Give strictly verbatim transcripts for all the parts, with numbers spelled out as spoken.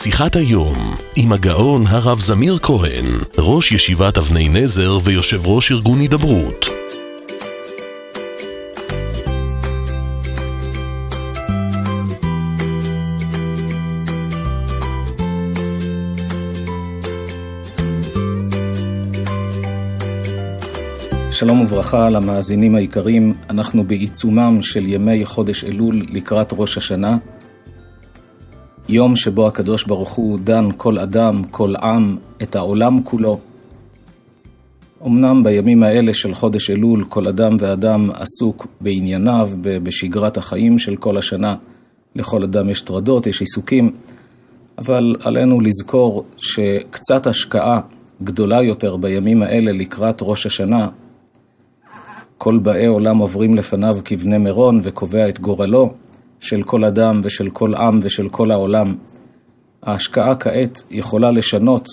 שיחת היום עם הגאון הרב זמיר כהן, ראש ישיבת אבני נזר ויושב ראש ארגון הידברות. שלום וברכה למאזינים היקרים, אנחנו בעיצומם של ימי חודש אלול לקראת ראש השנה, יום שבו הקדוש ברוך הוא דן כל אדם, כל עם, את העולם כולו. אמנם בימים האלה של חודש אלול כל אדם ואדם עסוק בענייניו, בשגרת החיים של כל השנה. לכל אדם יש טרדות, יש עיסוקים, אבל עלינו לזכור שקצת השקעה גדולה יותר בימים האלה לקראת ראש השנה, כל באי עולם עוברים לפניו כבני מירון וקובע את גורלו של כל אדם ושל כל עם ושל כל העולם. ההשקעה כעת יכולה לשנות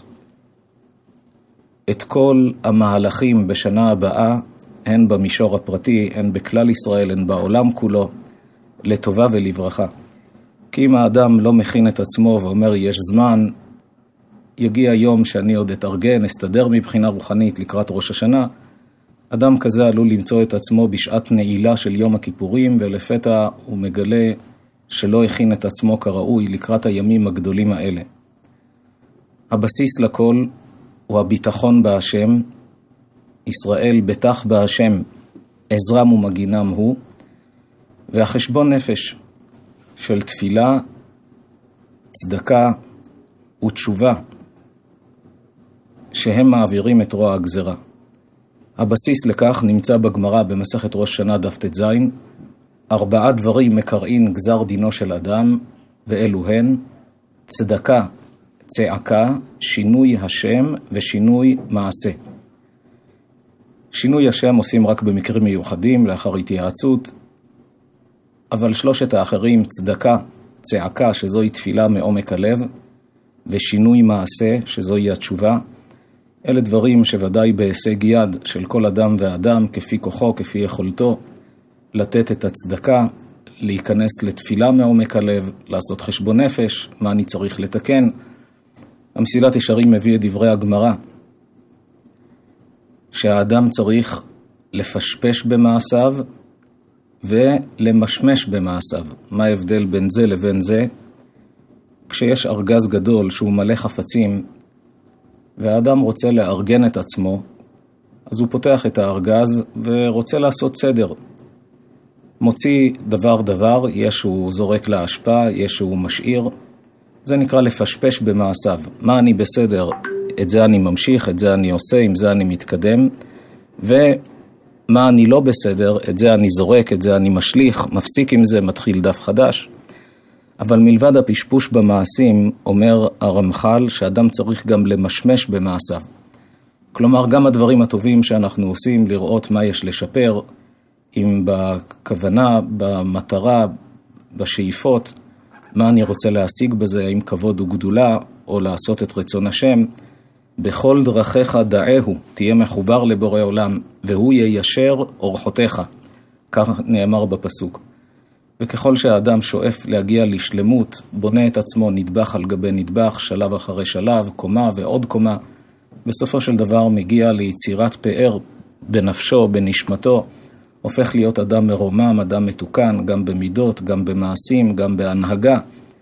את כל המהלכים בשנה הבאה, הן במישור הפרטי, הן בכלל ישראל, הן בעולם כולו, לטובה ולברכה. כי אם האדם לא מכין את עצמו ואומר יש זמן, יגיע יום שאני עוד אתארגן, אסתדר מבחינה רוחנית לקראת ראש השנה, אדם כזה עלול למצוא את עצמו בשעת נעילה של יום הכיפורים, ולפתע הוא מגלה שלא הכין את עצמו כראוי לקראת הימים הגדולים האלה. הבסיס לכל הוא הביטחון בהשם, ישראל בטח בהשם, עזרם ומגינם הוא, והחשבון נפש של תפילה, צדקה ותשובה, שהם מעבירים את רוע הגזרה. הבסיס לכך נמצא בגמרא במסכת ראש שנה דף ט"ז, ארבעה דברים מקראים גזר דינו של אדם, ואלו הן צדקה, צעקה, שינוי השם ושינוי מעשה. שינוי השם עושים רק במקרים מיוחדים, לאחר התייעצות, אבל שלושת האחרים, צדקה, צעקה, שזוהי תפילה מעומק הלב, ושינוי מעשה, שזוהי התשובה, אלה דברים שוודאי בהישג יד של כל אדם ואדם, כפי כוחו, כפי יכולתו, לתת את הצדקה, להיכנס לתפילה מעומק הלב, לעשות חשבון נפש, מה אני צריך לתקן. המסילת ישרים מביא את דברי הגמרא, שהאדם צריך לפשפש במעשיו ולמשמש במעשיו. מה ההבדל בין זה לבין זה? כשיש ארגז גדול שהוא מלא חפצים, והאדם רוצה לארגן את עצמו, אז הוא פותח את הארגז ורוצה לעשות סדר. מוציא דבר דבר, יש שהוא זורק להשפעה, יש שהוא משאיר. זה נקרא לפשפש במעשיו. מה אני בסדר? את זה אני ממשיך, את זה אני עושה, עם זה אני מתקדם. ומה אני לא בסדר? את זה אני זורק, את זה אני משליך, מפסיק עם זה, מתחיל דף חדש. אבל מלבד הפשפוש במעשים, אומר הרמח"ל שאדם צריך גם למשמש במעשיו. כלומר, גם הדברים הטובים שאנחנו עושים, לראות מה יש לשפר, אם בכוונה, במטרה, בשאיפות, מה אני רוצה להשיג בזה, האם כבוד וגדולה, או לעשות את רצון השם. בכל דרכיך דעהו, תהיה מחובר לבורא עולם, והוא יישר אורחותיך. כך נאמר בפסוק. וככל שהאדם שואף להגיע לשלמות, בונה את עצמו נדבך על גבי נדבך, שלב אחרי שלב, קומה ועוד קומה, בסופו של דבר מגיע ליצירת פאר בנפשו, בנשמתו, הופך להיות אדם מרומם, אדם מתוקן, גם במידות, גם במעשים, גם בהנהגה.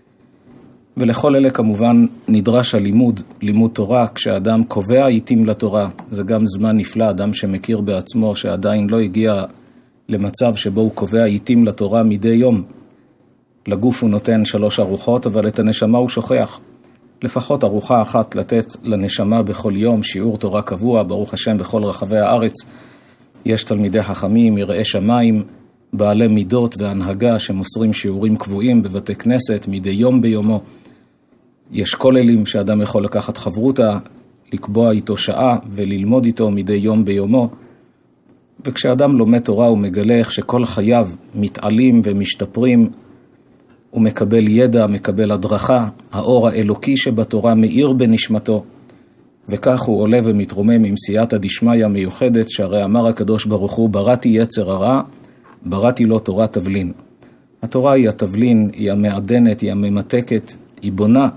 ולכל אלה כמובן נדרש הלימוד, לימוד תורה, כשאדם קובע עיתים לתורה. זה גם זמן נפלא, אדם שמכיר בעצמו שעדיין לא הגיע למצב שבו הוא קובע עיתים לתורה מדי יום. לגוף הוא נותן שלוש ארוחות, אבל את הנשמה הוא שוכח. לפחות ארוחה אחת לתת לנשמה בכל יום, שיעור תורה קבוע, ברוך השם בכל רחבי הארץ. יש תלמידי חכמים, יראי שמיים, בעלי מידות והנהגה שמוסרים שיעורים קבועים בבתי כנסת מדי יום ביומו. יש כוללים שאדם יכול לקחת חברותה, לקבוע איתו שעה וללמוד איתו מדי יום ביומו. וכשאדם לומד תורה הוא מגלה איך שכל חייו מתעלים ומשתפרים, הוא מקבל ידע, מקבל הדרכה, האור האלוקי שבתורה מאיר בנשמתו, וכך הוא עולה ומתרומם עם סייעתא דשמיא מיוחדת, שהרי אמר הקדוש ברוך הוא, בראתי יצר הרע, בראתי לו תורת תבלין. התורה היא התבלין, היא המעדנת, היא הממתקת, היא בונה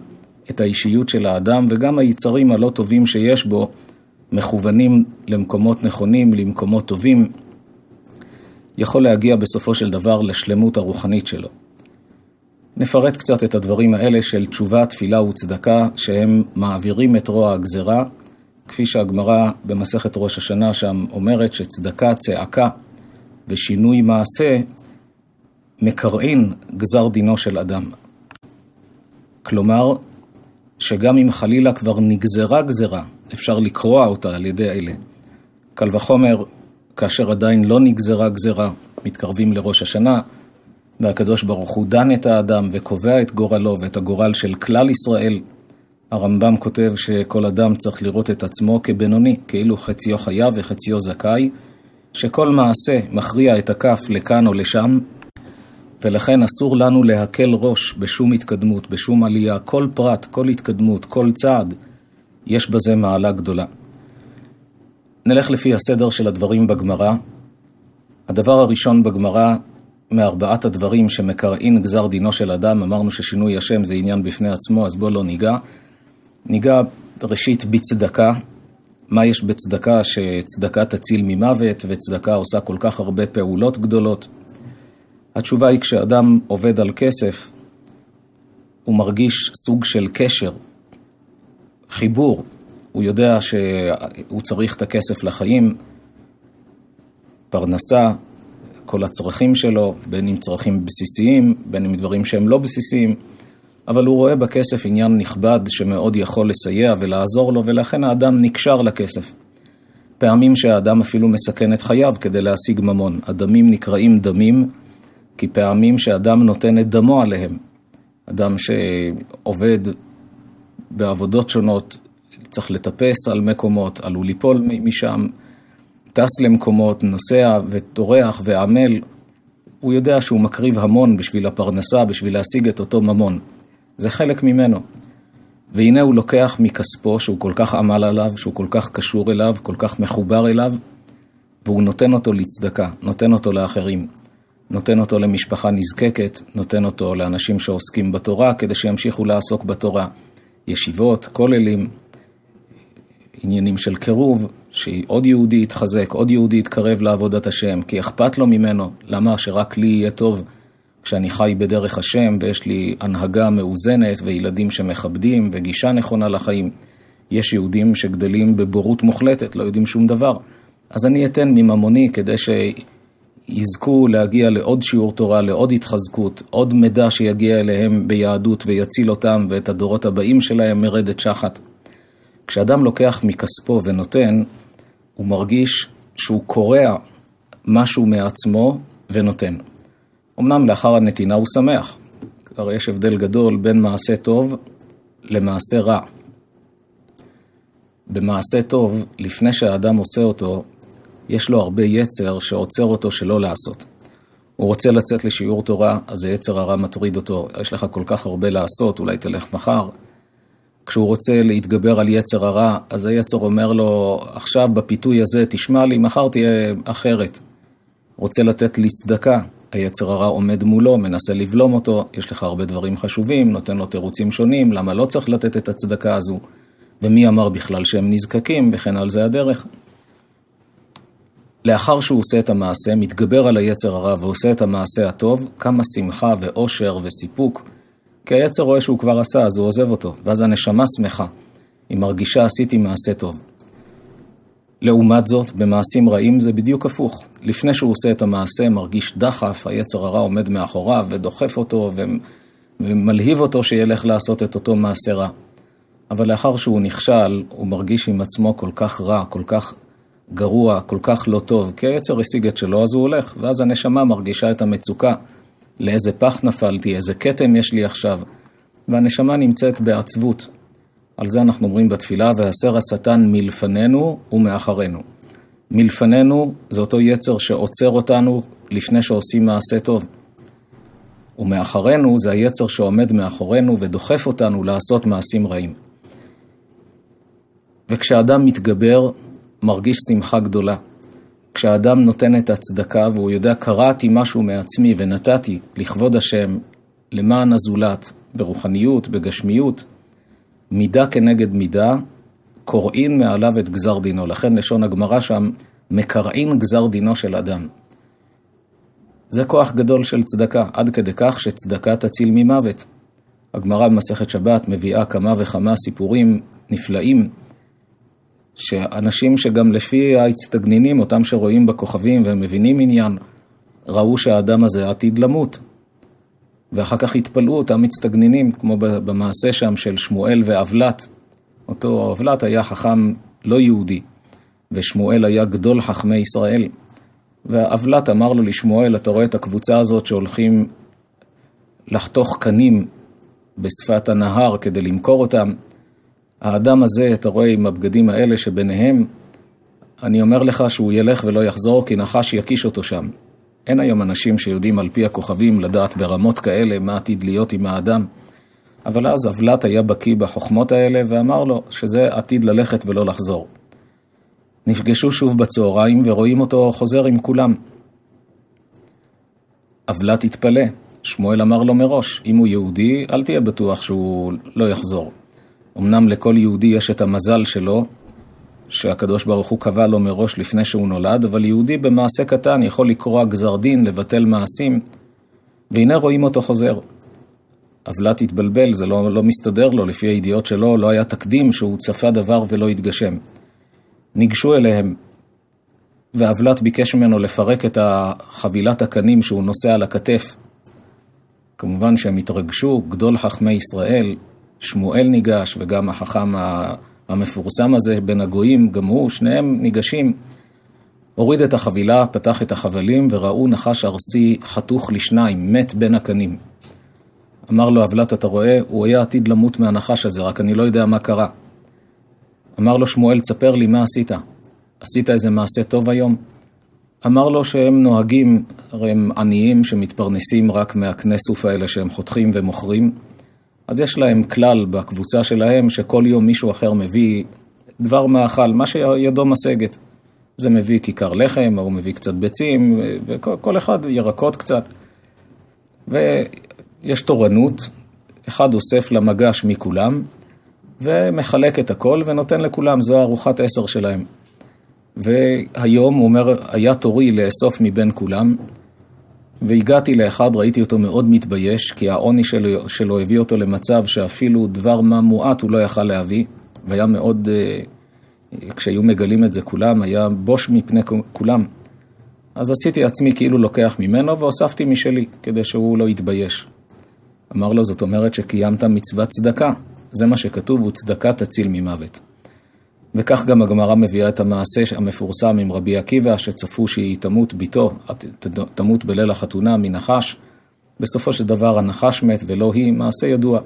את האישיות של האדם, וגם היצרים הלא טובים שיש בו מכוונים למקומות נכונים, למקומות טובים, יכול להגיע בסופו של דבר לשלמות הרוחנית שלו. נפרט קצת את הדברים האלה של תשובה, תפילה וצדקה, שהם מעבירים את רוע הגזרה, כפי שהגמרא במסכת ראש השנה שם אומרת שצדקה, צעקה ושינוי מעשה מקרעין גזר דינו של אדם. כלומר, שגם אם חלילה כבר נגזרה גזרה, אפשר לקרוע אותה על ידי אלה. קל וחומר, כאשר עדיין לא נגזרה גזרה, מתקרבים לראש השנה, והקדוש ברוך הוא דן את האדם וקובע את גורלו ואת הגורל של כלל ישראל. הרמב"ם כותב שכל אדם צריך לראות את עצמו כבינוני, כאילו חציו חייב וחציו זכאי, שכל מעשה מכריע את הכף לכאן או לשם, ולכן אסור לנו להקל ראש בשום התקדמות, בשום עלייה, כל פרט, כל התקדמות, כל צעד, יש בזה מעלה גדולה. נלך לפי הסדר של הדברים בגמרא. הדבר הראשון בגמרא, מארבעת הדברים שמקרעין גזר דינו של אדם, אמרנו ששינוי השם זה עניין בפני עצמו, אז בוא לא ניגע. ניגע ראשית בצדקה. מה יש בצדקה? שצדקה תציל ממוות, וצדקה עושה כל כך הרבה פעולות גדולות. התשובה היא כשאדם עובד על כסף, הוא מרגיש סוג של קשר, חיבור. הוא יודע שהוא צריך את הכסף לחיים, פרנסה, כל הצרכים שלו, בין אם צרכים בסיסיים, בין אם דברים שהם לא בסיסיים, אבל הוא רואה בכסף עניין נכבד שמאוד יכול לסייע ולעזור לו, ולכן האדם נקשר לכסף. פעמים שהאדם אפילו מסכן את חייו כדי להשיג ממון. הדמים נקראים דמים, כי פעמים שאדם נותן את דמו עליהם. אדם שעובד בעבודות שונות, צריך לטפס על מקומות, עלול ליפול משם, טס למקומות, נוסע וטורח ועמל, הוא יודע שהוא מקריב המון בשביל הפרנסה, בשביל להשיג את אותו ממון. זה חלק ממנו. והנה הוא לוקח מכספו שהוא כל כך עמל עליו, שהוא כל כך קשור אליו, כל כך מחובר אליו, והוא נותן אותו לצדקה, נותן אותו לאחרים. נותן אותו למשפחה נזקקת, נותן אותו לאנשים שעוסקים בתורה, כדי שימשיכו לעסוק בתורה. ישיבות, כוללים, עניינים של קירוב, שעוד יהודי יתחזק, עוד יהודי יתקרב לעבודת השם, כי אכפת לו ממנו. למה? שרק לי יהיה טוב כשאני חי בדרך השם, ויש לי הנהגה מאוזנת, וילדים שמכבדים, וגישה נכונה לחיים. יש יהודים שגדלים בבורות מוחלטת, לא יודעים שום דבר. אז אני אתן מממוני כדי שיזכו להגיע לעוד שיעור תורה, לעוד התחזקות, עוד מידע שיגיע אליהם ביהדות ויציל אותם, ואת הדורות הבאים שלהם מרדת שחת. כשאדם לוקח מכספו ונותן, הוא מרגיש שהוא קורע משהו מעצמו ונותן. אמנם לאחר הנתינה הוא שמח. הרי יש הבדל גדול בין מעשה טוב למעשה רע. במעשה טוב, לפני שהאדם עושה אותו, יש לו הרבה יצר שעוצר אותו שלא לעשות. הוא רוצה לצאת לשיעור תורה, אז היצר הרע מטריד אותו. יש לך כל כך הרבה לעשות, אולי תלך מחר. כשהוא רוצה להתגבר על יצר הרע, אז היצר אומר לו, עכשיו בפיתוי הזה תשמע לי, מחר תהיה אחרת. רוצה לתת לי צדקה, היצר הרע עומד מולו, מנסה לבלום אותו, יש לך הרבה דברים חשובים, נותן לו תירוצים שונים, למה לא צריך לתת את הצדקה הזו, ומי אמר בכלל שהם נזקקים, וכן על זה הדרך. לאחר שהוא עושה את המעשה, מתגבר על היצר הרע ועושה את המעשה הטוב, כמה שמחה ואושר וסיפוק, כי היצר רואה שהוא כבר עשה, אז הוא עוזב אותו, ואז הנשמה שמחה, היא מרגישה עשיתי מעשה טוב. לעומת זאת, במעשים רעים זה בדיוק הפוך. לפני שהוא עושה את המעשה, מרגיש דחף, היצר הרע עומד מאחוריו ודוחף אותו ומלהיב אותו שילך לעשות את אותו מעשה רע. אבל לאחר שהוא נכשל, הוא מרגיש עם עצמו כל כך רע, כל כך גרוע, כל כך לא טוב, כי היצר השיג את שלו, אז הוא הולך, ואז הנשמה מרגישה את המצוקה. לאיזה פח נפלתי, איזה קטם יש לי עכשיו, והנשמה נמצאת בעצבות. על זה אנחנו אומרים בתפילה, והסר השטן מלפנינו ומאחרינו. מלפנינו זה אותו יצר שעוצר אותנו לפני שעושים מעשה טוב. ומאחרינו זה היצר שעומד מאחורינו ודוחף אותנו לעשות מעשים רעים. וכשאדם מתגבר, מרגיש שמחה גדולה. כשאדם נותן את הצדקה והוא יודע, קראתי משהו מעצמי ונתתי לכבוד השם, למען הזולת, ברוחניות, בגשמיות, מידה כנגד מידה, קוראים מעליו את גזר דינו. לכן לשון הגמרא שם, מקראים גזר דינו של אדם. זה כוח גדול של צדקה, עד כדי כך שצדקה תציל ממוות. הגמרא במסכת שבת מביאה כמה וכמה סיפורים נפלאים, שאנשים שגם לפי ההצטגנינים, אותם שרואים בכוכבים והם מבינים עניין, ראו שהאדם הזה עתיד למות. ואחר כך התפלאו אותם מצטגנינים, כמו במעשה שם של שמואל ואבלת. אותו אבלת היה חכם לא יהודי, ושמואל היה גדול חכמי ישראל. והאבלת אמר לו לשמואל, אתה רואה את הקבוצה הזאת שהולכים לחתוך קנים בשפת הנהר כדי למכור אותם. האדם הזה, אתה רואה עם הבגדים האלה שביניהם, אני אומר לך שהוא ילך ולא יחזור, כי נחש יקיש אותו שם. אין היום אנשים שיודעים על פי הכוכבים לדעת ברמות כאלה מה עתיד להיות עם האדם. אבל אז אבלת היה בקיא בחוכמות האלה ואמר לו שזה עתיד ללכת ולא לחזור. נפגשו שוב בצהריים ורואים אותו חוזר עם כולם. אבלת התפלא. שמואל אמר לו מראש, אם הוא יהודי, אל תהיה בטוח שהוא לא יחזור. אמנם לכל יהודי יש את המזל שלו, שהקדוש ברוך הוא קבע לו מראש לפני שהוא נולד, אבל יהודי במעשה קטן יכול לקרוא גזר דין, לבטל מעשים, והנה רואים אותו חוזר. אבלת התבלבל, זה לא, לא מסתדר לו, לפי הידיעות שלו, לא היה תקדים שהוא צפה דבר ולא התגשם. ניגשו אליהם, ואבלת ביקש ממנו לפרק את חבילת הקנים שהוא נושא על הכתף. כמובן שהם התרגשו, גדול חכמי ישראל, שמואל ניגש, וגם החכם המפורסם הזה בין הגויים, גם הוא, שניהם ניגשים. הוריד את החבילה, פתח את החבלים, וראו נחש ארסי חתוך לשניים, מת בין הקנים. אמר לו אבלת, אתה רואה, הוא היה עתיד למות מהנחש הזה, רק אני לא יודע מה קרה. אמר לו שמואל, תספר לי מה עשית. עשית איזה מעשה טוב היום? אמר לו שהם נוהגים, הרי הם עניים שמתפרנסים רק מהקני סוף האלה שהם חותכים ומוכרים. אז יש להם כלל בקבוצה שלהם שכל יום מישהו אחר מביא דבר מאכל, מה שידו משגת. זה מביא כיכר לחם, או מביא קצת ביצים, וכל אחד ירקות קצת. ויש תורנות, אחד אוסף למגש מכולם, ומחלק את הכל ונותן לכולם, זו ארוחת עשר שלהם. והיום הוא אומר, היה תורי לאסוף מבין כולם, והגעתי לאחד, ראיתי אותו מאוד מתבייש, כי העוני שלו, שלו הביא אותו למצב שאפילו דבר מה מועט הוא לא יכל להביא, והיה מאוד, כשהיו מגלים את זה כולם, היה בוש מפני כולם. אז עשיתי עצמי כאילו לוקח ממנו, והוספתי משלי, כדי שהוא לא יתבייש. אמר לו, זאת אומרת שקיימת מצוות צדקה. זה מה שכתוב, וצדקה תציל ממוות. וכך גם הגמרא מביאה את המעשה המפורסם עם רבי עקיבא, שצפו שהיא תמות ביתו, תמות בליל החתונה מנחש. בסופו של דבר הנחש מת ולא היא, מעשה ידוע.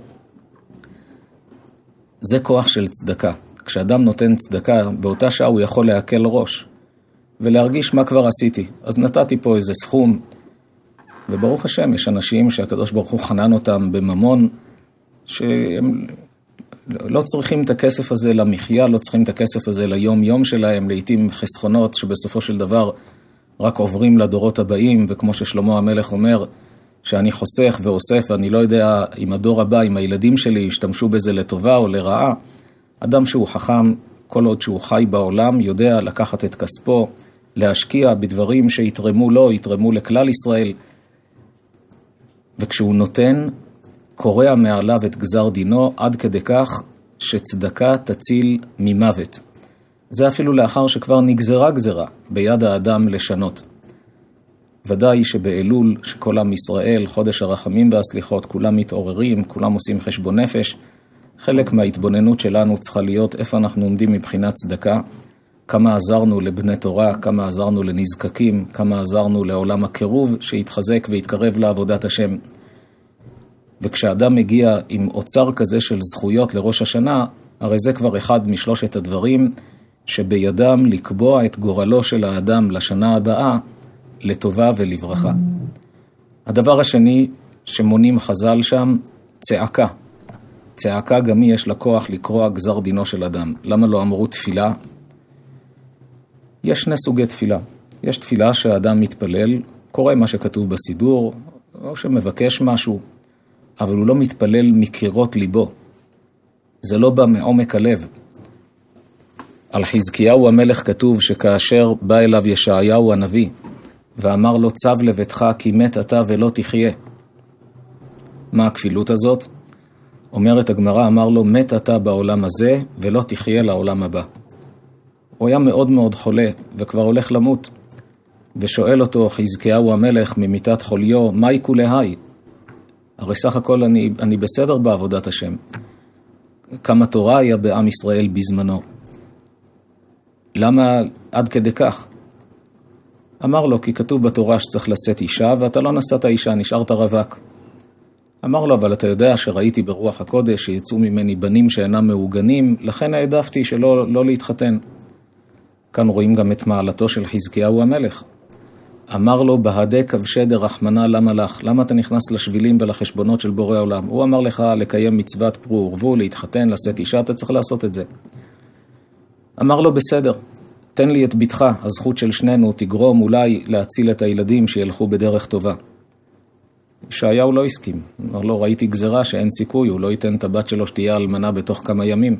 זה כוח של צדקה. כשאדם נותן צדקה, באותה שעה הוא יכול להקל ראש, ולהרגיש מה כבר עשיתי. אז נתתי פה איזה סכום, וברוך השם, יש אנשים שהקדוש ברוך הוא חנן אותם בממון, שהם לא צריכים את הכסף הזה למחיה, לא צריכים את הכסף הזה ליום יום שלהם, לעתים חסכונות שבסופו של דבר רק עוברים לדורות הבאים, וכמו ששלמה המלך אומר, שאני חוסך ואוסף, ואני לא יודע אם הדור הבא, אם הילדים שלי ישתמשו בזה לטובה או לרעה. אדם שהוא חכם, כל עוד שהוא חי בעולם, יודע לקחת את כספו, להשקיע בדברים שיתרמו לו, יתרמו לכלל ישראל, וכשהוא נותן, קורא מעליו את גזר דינו, עד כדי כך שצדקה תציל ממוות. זה אפילו לאחר שכבר נגזרה גזרה ביד האדם לשנות. ודאי שבאלול, שכל עם ישראל, חודש הרחמים והסליחות, כולם מתעוררים, כולם עושים חשבון נפש. חלק מההתבוננות שלנו צריכה להיות איפה אנחנו עומדים מבחינת צדקה, כמה עזרנו לבני תורה, כמה עזרנו לנזקקים, כמה עזרנו לעולם הקירוב שיתחזק ויתקרב לעבודת השם. וכשאדם מגיע עם אוצר כזה של זכויות לראש השנה, הרי זה כבר אחד משלושת הדברים שבידם לקבוע את גורלו של האדם לשנה הבאה לטובה ולברכה. הדבר השני שמונים חז"ל שם, צעקה. צעקה גם יש לה כוח לקרוא גזר דינו של אדם. למה לא אמרו תפילה? יש שני סוגי תפילה. יש תפילה שהאדם מתפלל, קורא מה שכתוב בסידור, או שמבקש משהו, אבל הוא לא מתפלל מקירות ליבו. זה לא בא מעומק הלב. על חזקיהו המלך כתוב שכאשר בא אליו ישעיהו הנביא, ואמר לו צב לביתך כי מת אתה ולא תחיה. מה הכפילות הזאת? אומרת הגמרא, אמר לו מת אתה בעולם הזה ולא תחיה לעולם הבא. הוא היה מאוד מאוד חולה וכבר הולך למות. ושואל אותו חזקיהו המלך ממיטת חוליו, מה יקולהי? הרי סך הכל אני, אני בסדר בעבודת השם. כמה תורה היה בעם ישראל בזמנו. למה עד כדי כך? אמר לו, כי כתוב בתורה שצריך לשאת אישה, ואתה לא נשאת אישה, נשארת רווק. אמר לו, אבל אתה יודע שראיתי ברוח הקודש שיצאו ממני בנים שאינם מעוגנים, לכן העדפתי שלא לא להתחתן. כאן רואים גם את מעלתו של חזקיהו המלך. אמר לו, בהדק כבשי דרחמנא למה לך? למה אתה נכנס לשבילים ולחשבונות של בורא עולם? הוא אמר לך לקיים מצוות פרו ורבו, להתחתן, לשאת אישה, אתה צריך לעשות את זה. אמר לו, בסדר, תן לי את ביתך, הזכות של שנינו תגרום אולי להציל את הילדים שילכו בדרך טובה. ישעיהו לא הסכים, אמר לו, ראיתי גזרה שאין סיכוי, הוא לא ייתן את הבת שלו שתהיה אלמנה בתוך כמה ימים.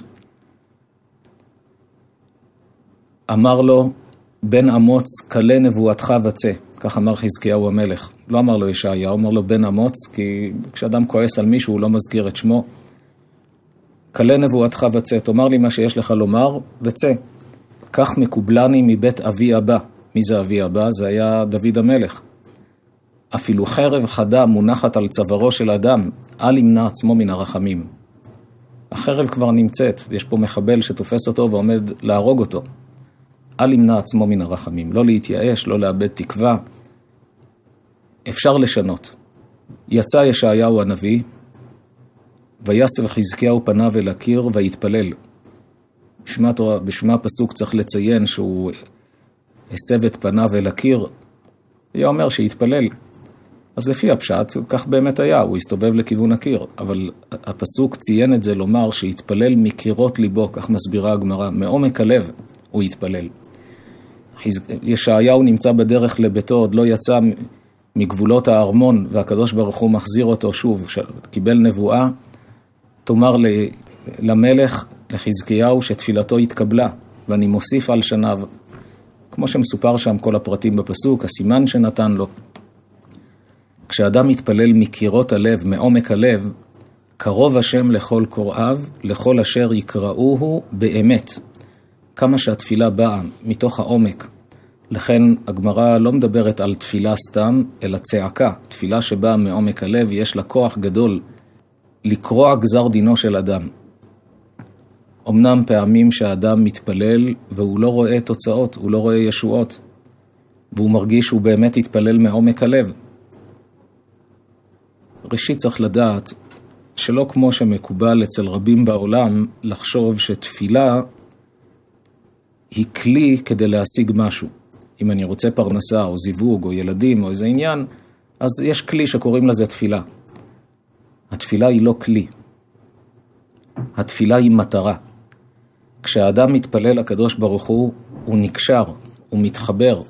אמר לו, בן אמוץ, קלה נבואתך וצא, כך אמר חזקיהו המלך. לא אמר לו ישעיהו, אמר לו בן אמוץ, כי כשאדם כועס על מישהו הוא לא מזכיר את שמו. קלה נבואתך וצא, תאמר לי מה שיש לך לומר וצא. כך מקובלני מבית אבי הבא. מי זה אבי הבא? זה היה דוד המלך. אפילו חרב חדה מונחת על צווארו של אדם, אל ימנע עצמו מן הרחמים. החרב כבר נמצאת, יש פה מחבל שתופס אותו ועומד להרוג אותו. אל ימנע עצמו מן הרחמים, לא להתייאש, לא לאבד תקווה. אפשר לשנות. יצא ישעיהו הנביא, ויסב חזקיהו פניו אל הקיר ויתפלל. בשמה, בשמה הפסוק צריך לציין שהוא הסב את פניו אל הקיר, היה אומר שיתפלל. אז לפי הפשט, כך באמת היה, הוא הסתובב לכיוון הקיר, אבל הפסוק ציין את זה לומר שיתפלל מקירות ליבו, כך מסבירה הגמרא, מעומק הלב הוא יתפלל. ישעיהו נמצא בדרך לביתו, עוד לא יצא מגבולות הארמון, והקדוש ברוך הוא מחזיר אותו שוב, קיבל נבואה, תאמר למלך, לחזקיהו, שתפילתו התקבלה, ואני מוסיף על שניו, כמו שמסופר שם כל הפרטים בפסוק, הסימן שנתן לו. כשאדם מתפלל מקירות הלב, מעומק הלב, קרוב השם לכל קוראיו, לכל אשר יקראוהו באמת. כמה שהתפילה באה מתוך העומק. לכן הגמרא לא מדברת על תפילה סתם, אלא צעקה. תפילה שבאה מעומק הלב, יש לה כוח גדול לקרוע גזר דינו של אדם. אמנם פעמים שהאדם מתפלל והוא לא רואה תוצאות, הוא לא רואה ישועות, והוא מרגיש שהוא באמת התפלל מעומק הלב. ראשית צריך לדעת שלא כמו שמקובל אצל רבים בעולם לחשוב שתפילה היא כלי כדי להשיג משהו. אם אני רוצה פרנסה או זיווג או ילדים או איזה עניין, אז יש כלי שקוראים לזה תפילה. התפילה היא לא כלי. התפילה היא מטרה. כשהאדם מתפלל לקדוש ברוך הוא, הוא נקשר, הוא מתחבר.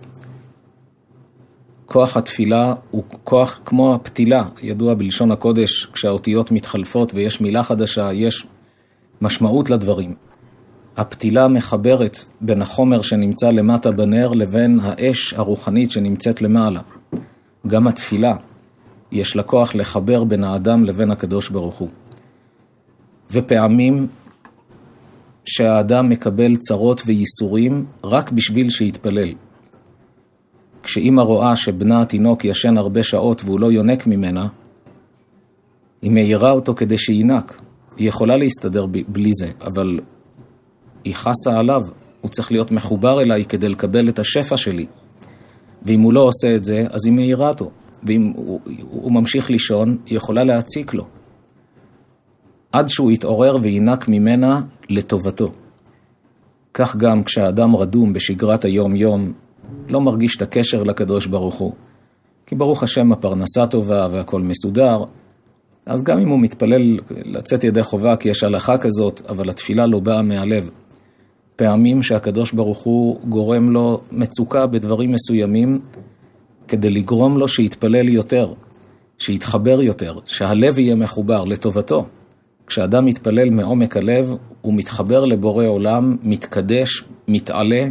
כוח התפילה הוא כוח כמו הפתילה, ידוע בלשון הקודש, כשהאותיות מתחלפות ויש מילה חדשה, יש משמעות לדברים. הפתילה מחברת בין החומר שנמצא למטה בנר לבין האש הרוחנית שנמצאת למעלה. גם התפילה, יש לה כוח לחבר בין האדם לבין הקדוש ברוך הוא. ופעמים שהאדם מקבל צרות וייסורים רק בשביל שיתפלל. כשאמא רואה שבנה התינוק ישן הרבה שעות והוא לא יונק ממנה, היא מאירה אותו כדי שינק. היא יכולה להסתדר בלי זה, אבל היא חסה עליו. הוא צריך להיות מחובר אליי כדי לקבל את השפע שלי. ואם הוא לא עושה את זה, אז היא מאירה אותו. ואם הוא, הוא ממשיך לישון, היא יכולה להציק לו. עד שהוא יתעורר וינק ממנה לטובתו. כך גם כשהאדם רדום בשגרת היום-יום, לא מרגיש את הקשר לקדוש ברוך הוא. כי ברוך השם הפרנסה טובה והכל מסודר, אז גם אם הוא מתפלל לצאת ידי חובה כי יש הלכה כזאת, אבל התפילה לא באה מהלב. פעמים שהקדוש ברוך הוא גורם לו מצוקה בדברים מסוימים, כדי לגרום לו שיתפלל יותר, שיתחבר יותר, שהלב יהיה מחובר לטובתו. כשאדם מתפלל מעומק הלב, הוא מתחבר לבורא עולם, מתקדש, מתעלה,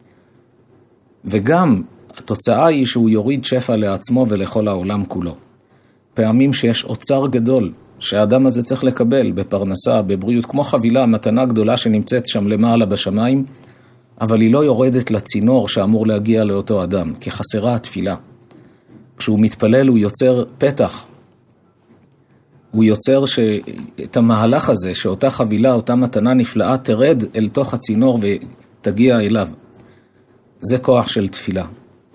וגם התוצאה היא שהוא יוריד שפע לעצמו ולכל העולם כולו. פעמים שיש אוצר גדול שהאדם הזה צריך לקבל בפרנסה, בבריאות, כמו חבילה, מתנה גדולה שנמצאת שם למעלה בשמיים, אבל היא לא יורדת לצינור שאמור להגיע לאותו אדם, כי חסרה התפילה. כשהוא מתפלל הוא יוצר פתח, הוא יוצר ש... את המהלך הזה, שאותה חבילה, אותה מתנה נפלאה, תרד אל תוך הצינור ותגיע אליו. זה כוח של תפילה.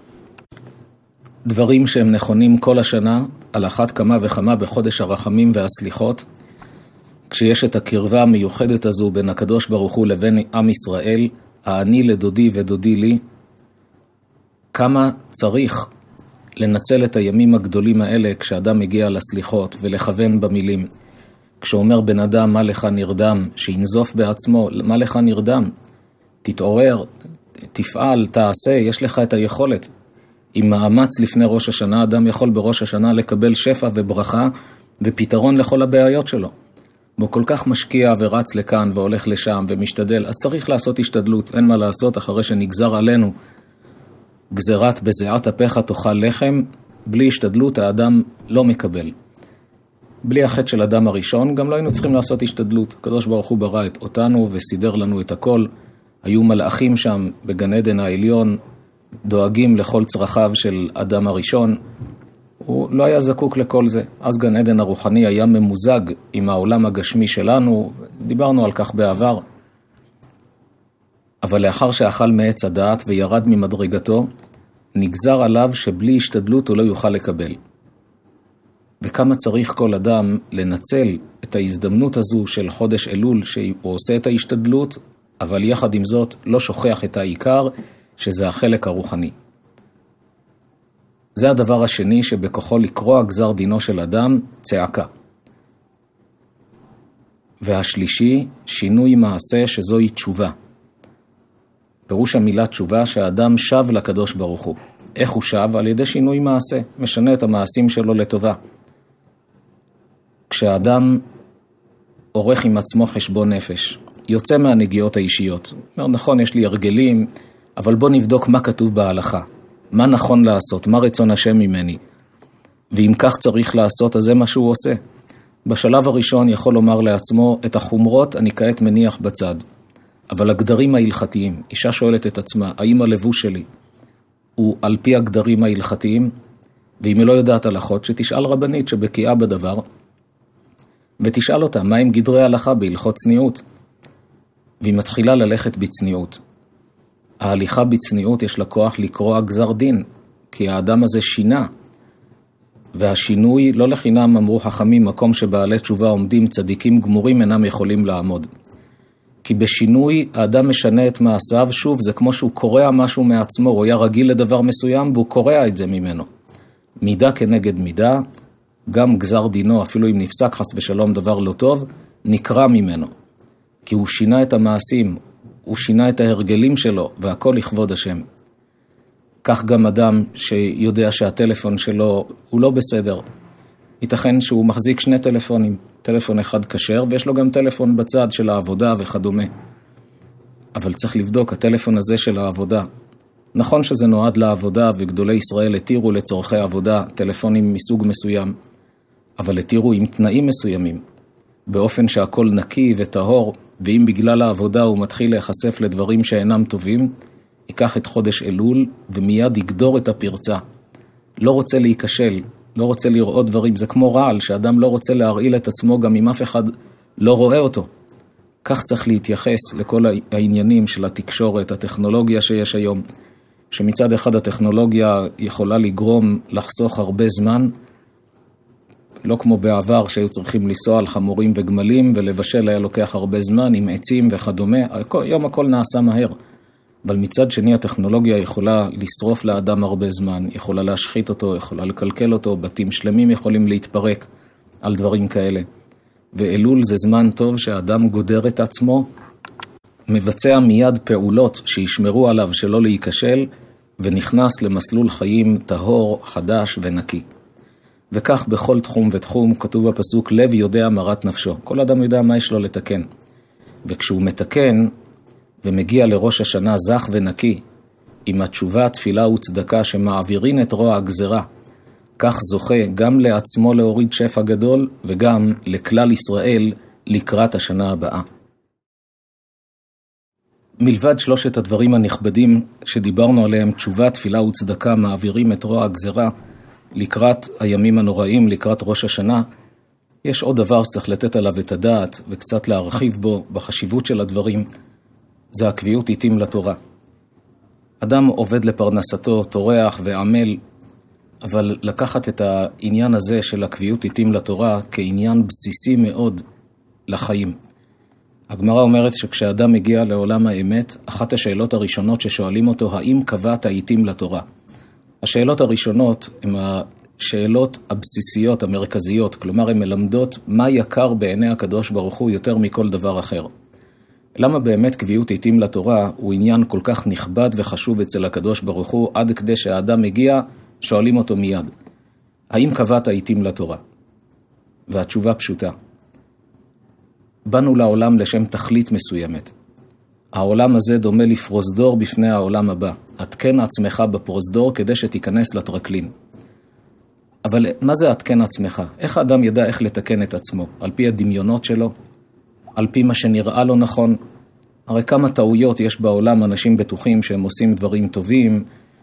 דברים שהם נכונים כל השנה, על אחת כמה וכמה בחודש הרחמים והסליחות, כשיש את הקרבה המיוחדת הזו בין הקדוש ברוך הוא לבין עם ישראל, העני לדודי ודודי לי, כמה צריך לנצל את הימים הגדולים האלה כשאדם מגיע לסליחות ולכוון במילים. כשאומר בן אדם מה לך נרדם, שינזוף בעצמו, מה לך נרדם? תתעורר, תפעל, תעשה, יש לך את היכולת. עם מאמץ לפני ראש השנה, אדם יכול בראש השנה לקבל שפע וברכה ופתרון לכל הבעיות שלו. והוא כל כך משקיע ורץ לכאן והולך לשם ומשתדל, אז צריך לעשות השתדלות, אין מה לעשות אחרי שנגזר עלינו גזרת בזיעת אפיך תאכל לחם, בלי השתדלות האדם לא מקבל. בלי החטא של אדם הראשון, גם לא היינו צריכים לעשות השתדלות. הקדוש ברוך הוא ברא את אותנו וסידר לנו את הכל. היו מלאכים שם בגן עדן העליון, דואגים לכל צרכיו של אדם הראשון. הוא לא היה זקוק לכל זה. אז גן עדן הרוחני היה ממוזג עם העולם הגשמי שלנו, דיברנו על כך בעבר. אבל לאחר שאכל מעץ הדעת וירד ממדרגתו, נגזר עליו שבלי השתדלות הוא לא יוכל לקבל. וכמה צריך כל אדם לנצל את ההזדמנות הזו של חודש אלול, שהוא עושה את ההשתדלות, אבל יחד עם זאת לא שוכח את העיקר, שזה החלק הרוחני. זה הדבר השני שבכוחו לקרוע גזר דינו של אדם, צעקה. והשלישי, שינוי מעשה שזוהי תשובה. פירוש המילה תשובה שהאדם שב לקדוש ברוך הוא. איך הוא שב? על ידי שינוי מעשה, משנה את המעשים שלו לטובה. כשהאדם עורך עם עצמו חשבון נפש, יוצא מהנגיעות האישיות. אומר, נכון, יש לי הרגלים, אבל בוא נבדוק מה כתוב בהלכה. מה נכון לעשות, מה רצון השם ממני. ואם כך צריך לעשות, אז זה מה שהוא עושה. בשלב הראשון יכול לומר לעצמו, את החומרות אני כעת מניח בצד. אבל הגדרים ההלכתיים, אישה שואלת את עצמה, האם הלבוש שלי הוא על פי הגדרים ההלכתיים? ואם היא לא יודעת הלכות, שתשאל רבנית שבקיאה בדבר, ותשאל אותה, מה עם גדרי ההלכה בהלכות צניעות? והיא מתחילה ללכת בצניעות. ההליכה בצניעות יש לה כוח לקרוע גזר דין, כי האדם הזה שינה. והשינוי, לא לחינם אמרו חכמים, מקום שבעלי תשובה עומדים, צדיקים גמורים אינם יכולים לעמוד. כי בשינוי האדם משנה את מעשיו, שוב, זה כמו שהוא קורע משהו מעצמו, הוא היה רגיל לדבר מסוים והוא קורע את זה ממנו. מידה כנגד מידה, גם גזר דינו, אפילו אם נפסק חס ושלום דבר לא טוב, נקרא ממנו. כי הוא שינה את המעשים, הוא שינה את ההרגלים שלו, והכל לכבוד השם. כך גם אדם שיודע שהטלפון שלו הוא לא בסדר. ייתכן שהוא מחזיק שני טלפונים, טלפון אחד כשר, ויש לו גם טלפון בצד של העבודה וכדומה. אבל צריך לבדוק, הטלפון הזה של העבודה, נכון שזה נועד לעבודה, וגדולי ישראל התירו לצורכי עבודה טלפונים מסוג מסוים, אבל התירו עם תנאים מסוימים, באופן שהכל נקי וטהור, ואם בגלל העבודה הוא מתחיל להיחשף לדברים שאינם טובים, ייקח את חודש אלול ומיד יגדור את הפרצה. לא רוצה להיכשל, לא רוצה לראות דברים, זה כמו רעל, שאדם לא רוצה להרעיל את עצמו גם אם אף אחד לא רואה אותו. כך צריך להתייחס לכל העניינים של התקשורת, הטכנולוגיה שיש היום, שמצד אחד הטכנולוגיה יכולה לגרום לחסוך הרבה זמן, לא כמו בעבר שהיו צריכים לנסוע על חמורים וגמלים, ולבשל היה לוקח הרבה זמן עם עצים וכדומה, היום הכל נעשה מהר. אבל מצד שני הטכנולוגיה יכולה לשרוף לאדם הרבה זמן, יכולה להשחית אותו, יכולה לקלקל אותו, בתים שלמים יכולים להתפרק על דברים כאלה. ואלול זה זמן טוב שהאדם גודר את עצמו, מבצע מיד פעולות שישמרו עליו שלא להיכשל, ונכנס למסלול חיים טהור, חדש ונקי. וכך בכל תחום ותחום כתוב בפסוק, לב יודע מרת נפשו. כל אדם יודע מה יש לו לתקן. וכשהוא מתקן ומגיע לראש השנה זך ונקי, עם התשובה, תפילה וצדקה שמעבירין את רוע הגזרה, כך זוכה גם לעצמו להוריד שפע גדול, וגם לכלל ישראל לקראת השנה הבאה. מלבד שלושת הדברים הנכבדים שדיברנו עליהם, תשובה, תפילה וצדקה, מעבירים את רוע הגזרה לקראת הימים הנוראים, לקראת ראש השנה, יש עוד דבר שצריך לתת עליו את הדעת וקצת להרחיב בו בחשיבות של הדברים, זה הקביעות עיתים לתורה. אדם עובד לפרנסתו, תורח ועמל, אבל לקחת את העניין הזה של הקביעות עיתים לתורה כעניין בסיסי מאוד לחיים. הגמרא אומרת שכשאדם מגיע לעולם האמת, אחת השאלות הראשונות ששואלים אותו, האם קבעת עיתים לתורה? השאלות הראשונות הן השאלות הבסיסיות, המרכזיות, כלומר הן מלמדות מה יקר בעיני הקדוש ברוך הוא יותר מכל דבר אחר. למה באמת קביעות עיתים לתורה הוא עניין כל כך נכבד וחשוב אצל הקדוש ברוך הוא, עד כדי שהאדם מגיע, שואלים אותו מיד, האם קבעת עיתים לתורה? והתשובה פשוטה. באנו לעולם לשם תכלית מסוימת. העולם הזה דומה לפרוזדור בפני העולם הבא. התקן עצמך בפרוזדור כדי שתיכנס לטרקלין. אבל מה זה התקן עצמך? איך האדם ידע איך לתקן את עצמו? על פי הדמיונות שלו? על פי מה שנראה לו נכון? הרי כמה טעויות יש בעולם, אנשים בטוחים שהם עושים דברים טובים,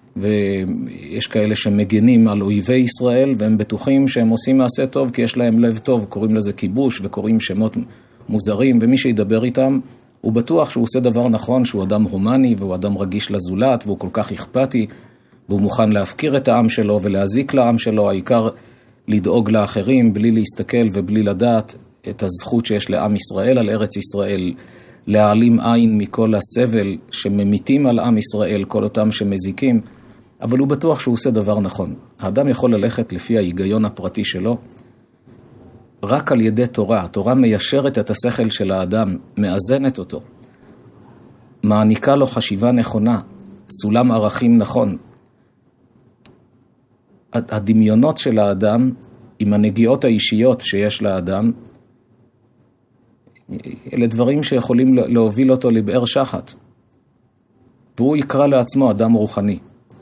ויש כאלה שמגנים על אויבי ישראל, והם בטוחים שהם עושים מעשה טוב כי יש להם לב טוב, קוראים לזה כיבוש וקוראים שמות מוזרים, ומי שידבר איתם הוא בטוח שהוא עושה דבר נכון, שהוא אדם הומני והוא אדם רגיש לזולת והוא כל כך אכפתי, והוא מוכן להפקיר את העם שלו ולהזיק לעם שלו, העיקר לדאוג לאחרים בלי להסתכל ובלי לדעת את הזכות שיש לעם ישראל על ארץ ישראל, להעלים עין מכל הסבל שממיתים על עם ישראל, כל אותם שמזיקים, אבל הוא בטוח שהוא עושה דבר נכון. האדם יכול ללכת לפי ההיגיון הפרטי שלו, רק על ידי תורה. התורה מיישרת את השכל של האדם, מאזנת אותו, מעניקה לו חשיבה נכונה, סולם ערכים נכון. הדמיונות של האדם, עם הנגיעות האישיות שיש לאדם, אלה דברים שיכולים להוביל אותו לבאר שחת. והוא יקרא לעצמו אדם רוחני.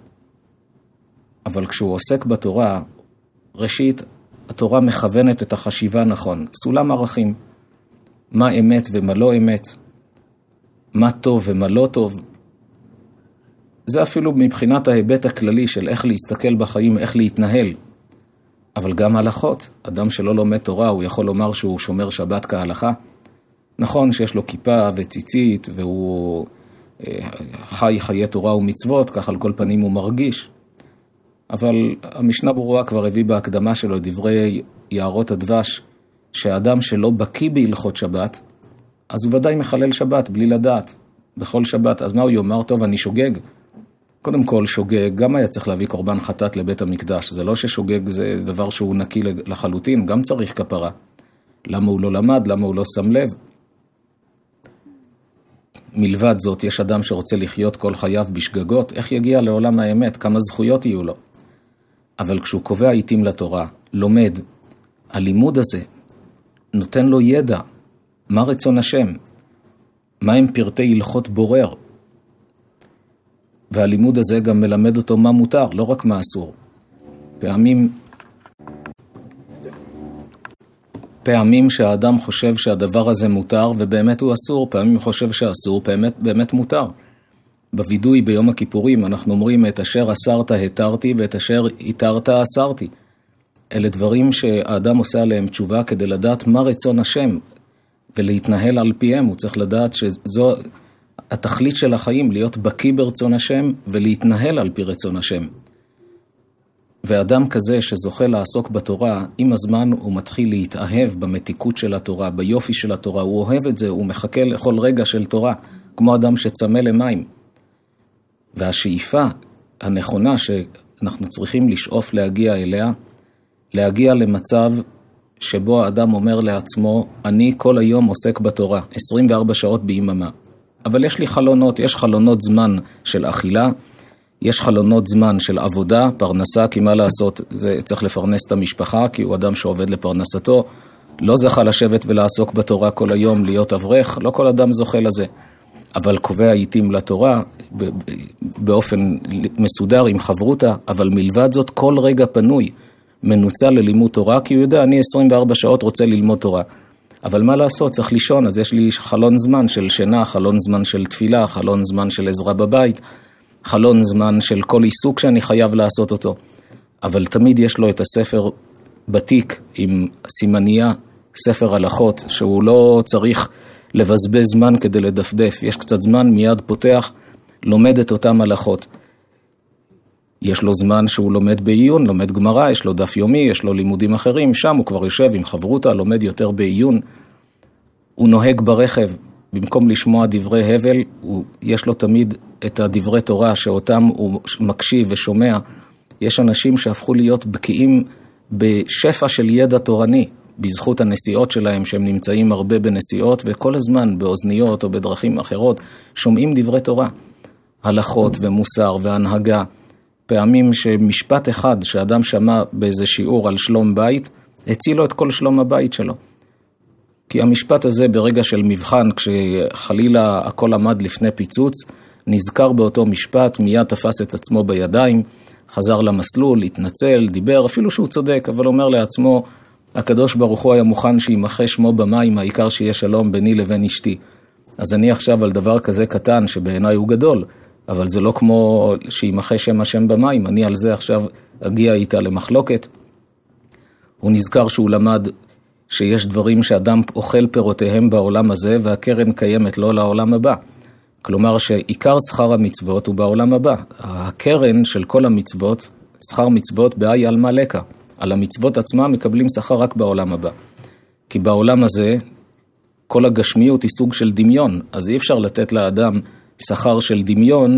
אבל כשהוא עוסק בתורה, ראשית, התורה מכוונת את החשיבה נכון. סולם ערכים. מה אמת ומה לא אמת. מה טוב ומה לא טוב. זה אפילו מבחינת ההיבט הכללי של איך להסתכל בחיים, איך להתנהל. אבל גם הלכות. אדם שלא לומד תורה, הוא יכול לומר שהוא שומר שבת כהלכה. נכון שיש לו כיפה וציצית, והוא חי חיי תורה ומצוות, כך על כל פנים הוא מרגיש. אבל המשנה ברורה כבר הביא בהקדמה שלו דברי יערות הדבש, שהאדם שלא בקיא בהלכות שבת, אז הוא ודאי מחלל שבת בלי לדעת, בכל שבת. אז מה הוא יאמר? טוב, אני שוגג. קודם כל שוגג, גם היה צריך להביא קורבן חטאת לבית המקדש. זה לא ששוגג זה דבר שהוא נקי לחלוטין, גם צריך כפרה. למה הוא לא למד? למה הוא לא שם לב? מלבד זאת, יש אדם שרוצה לחיות כל חייו בשגגות, איך יגיע לעולם האמת? כמה זכויות יהיו לו? אבל כשהוא קובע עיתים לתורה, לומד, הלימוד הזה נותן לו ידע, מה רצון השם, מה הם פרטי הלכות בורר, והלימוד הזה גם מלמד אותו מה מותר, לא רק מה אסור. פעמים, פעמים שהאדם חושב שהדבר הזה מותר ובאמת הוא אסור, פעמים חושב שאסור, באמת, באמת מותר. בוידוי ביום הכיפורים אנחנו אומרים את אשר אסרת התרתי ואת אשר התרת אסרתי. אלה דברים שהאדם עושה עליהם תשובה כדי לדעת מה רצון השם ולהתנהל על פיהם. הוא צריך לדעת שזו התכלית של החיים, להיות בקיא ברצון השם ולהתנהל על פי רצון השם. ואדם כזה שזוכה לעסוק בתורה, עם הזמן הוא מתחיל להתאהב במתיקות של התורה, ביופי של התורה, הוא אוהב את זה, הוא מחכה לכל רגע של תורה, כמו אדם שצמא למים. והשאיפה הנכונה שאנחנו צריכים לשאוף להגיע אליה, להגיע למצב שבו האדם אומר לעצמו, אני כל היום עוסק בתורה, עשרים וארבע שעות ביממה. אבל יש לי חלונות, יש חלונות זמן של אכילה, יש חלונות זמן של עבודה, פרנסה, כי מה לעשות, זה צריך לפרנס את המשפחה, כי הוא אדם שעובד לפרנסתו, לא זכה לשבת ולעסוק בתורה כל היום, להיות אברך, לא כל אדם זוכה לזה. אבל קובע עיתים לתורה באופן מסודר עם חברותה, אבל מלבד זאת כל רגע פנוי מנוצל ללימוד תורה, כי הוא יודע, אני עשרים וארבע שעות רוצה ללמוד תורה. אבל מה לעשות? צריך לישון, אז יש לי חלון זמן של שינה, חלון זמן של תפילה, חלון זמן של עזרה בבית, חלון זמן של כל עיסוק שאני חייב לעשות אותו. אבל תמיד יש לו את הספר בתיק עם סימניה, ספר הלכות, שהוא לא צריך לבזבז זמן כדי לדפדף. יש קצת זמן, מיד פותח, לומד את אותם הלכות. יש לו זמן שהוא לומד בעיון, לומד גמרא, יש לו דף יומי, יש לו לימודים אחרים, שם הוא כבר יושב עם חברותה, לומד יותר בעיון. הוא נוהג ברכב, במקום לשמוע דברי הבל, הוא, יש לו תמיד את הדברי תורה שאותם הוא מקשיב ושומע. יש אנשים שהפכו להיות בקיאים בשפע של ידע תורני, בזכות הנסיעות שלהם, שהם נמצאים הרבה בנסיעות, וכל הזמן באוזניות או בדרכים אחרות, שומעים דברי תורה, הלכות ומוסר והנהגה. פעמים שמשפט אחד שאדם שמע באיזה שיעור על שלום בית, הציל לו את כל שלום הבית שלו. כי המשפט הזה ברגע של מבחן, כשחלילה הכל עמד לפני פיצוץ, נזכר באותו משפט, מיד תפס את עצמו בידיים, חזר למסלול, התנצל, דיבר, אפילו שהוא צודק, אבל אומר לעצמו, הקדוש ברוך הוא היה מוכן שימחה שמו במים, העיקר שיהיה שלום ביני לבין אשתי. אז אני עכשיו על דבר כזה קטן, שבעיניי הוא גדול, אבל זה לא כמו שימחה שם השם במים, אני על זה עכשיו אגיע איתה למחלוקת. הוא נזכר שהוא למד שיש דברים שאדם אוכל פירותיהם בעולם הזה, והקרן קיימת לא לעולם הבא. כלומר שעיקר שכר המצוות הוא בעולם הבא. הקרן של כל המצוות, שכר מצוות באי על מלכה. על המצוות עצמה מקבלים שכר רק בעולם הבא. כי בעולם הזה כל הגשמיות היא סוג של דמיון, אז אי אפשר לתת לאדם שכר של דמיון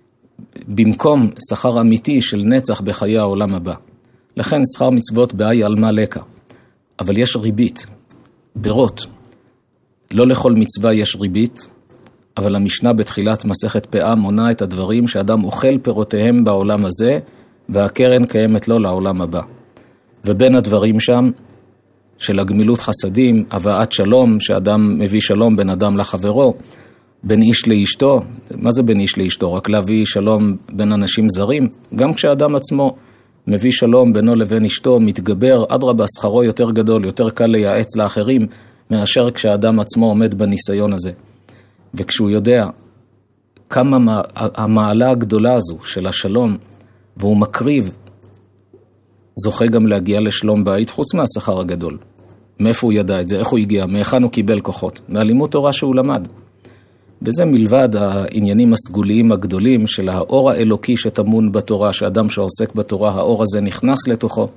במקום שכר אמיתי של נצח בחיי העולם הבא. לכן שכר מצוות באי על מלכה. אבל יש ריבית, פירות. לא לכל מצווה יש ריבית, אבל המשנה בתחילת מסכת פאה מונה את הדברים שאדם אוכל פירותיהם בעולם הזה, והקרן קיימת לו לעולם הבא. ובין הדברים שם, של הגמילות חסדים, הבאת שלום, שאדם מביא שלום בין אדם לחברו, בין איש לאשתו. מה זה בין איש לאשתו? רק להביא שלום בין אנשים זרים? גם כשאדם עצמו מביא שלום בינו לבין אשתו, מתגבר, אדרבה, שכרו יותר גדול, יותר קל לייעץ לאחרים, מאשר כשאדם עצמו עומד בניסיון הזה. וכשהוא יודע כמה המעלה הגדולה הזו של השלום, והוא מקריב, זוכה גם להגיע לשלום בית, חוץ מהשכר הגדול. מאיפה הוא ידע את זה? איך הוא הגיע? מאיכן הוא קיבל כוחות? מהלימוד תורה שהוא למד. וזה מלבד העניינים הסגוליים הגדולים של האור האלוקי שטמון בתורה, שאדם שעוסק בתורה, האור הזה נכנס לתוכו.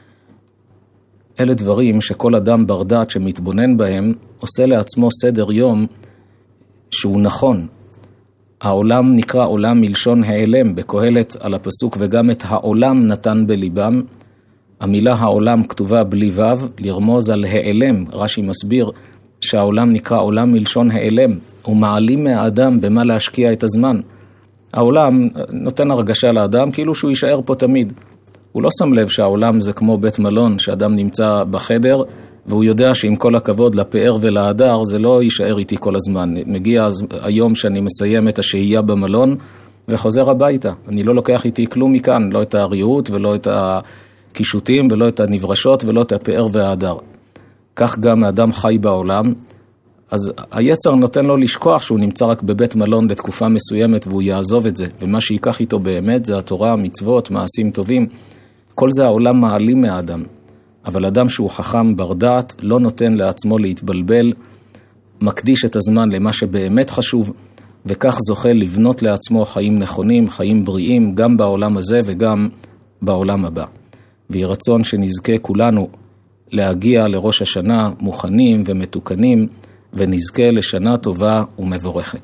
אלה דברים שכל אדם בר דעת שמתבונן בהם, עושה לעצמו סדר יום שהוא נכון. העולם נקרא עולם מלשון העלם, בקהלת על הפסוק, וגם את העולם נתן בליבם. המילה העולם כתובה בלי וו, לרמוז על העלם. רש"י מסביר שהעולם נקרא עולם מלשון העלם. הוא מעלים מהאדם במה להשקיע את הזמן. העולם נותן הרגשה לאדם כאילו שהוא יישאר פה תמיד. הוא לא שם לב שהעולם זה כמו בית מלון, שאדם נמצא בחדר, והוא יודע שעם כל הכבוד לפאר ולהדר, זה לא יישאר איתי כל הזמן. מגיע היום שאני מסיים את השהייה במלון, וחוזר הביתה. אני לא לוקח איתי כלום מכאן, לא את הריהוט ולא את הקישוטים, ולא את הנברשות ולא את הפאר וההדר. כך גם האדם חי בעולם, אז היצר נותן לו לשכוח שהוא נמצא רק בבית מלון לתקופה מסוימת, והוא יעזוב את זה. ומה שיקח איתו באמת זה התורה, המצוות, מעשים טובים. כל זה העולם מעלים מהאדם. אבל אדם שהוא חכם בר דעת לא נותן לעצמו להתבלבל, מקדיש את הזמן למה שבאמת חשוב, וכך זוכה לבנות לעצמו חיים נכונים, חיים בריאים, גם בעולם הזה וגם בעולם הבא. ויהי רצון שנזכה כולנו להגיע לראש השנה מוכנים ומתוקנים, ונזכה לשנה טובה ומבורכת.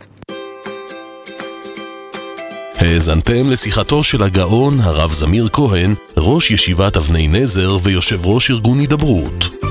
האזנתם לשיחתו של הגאון הרב זמיר כהן, ראש ישיבת אבני נזר ויושב ראש ארגון הידברות.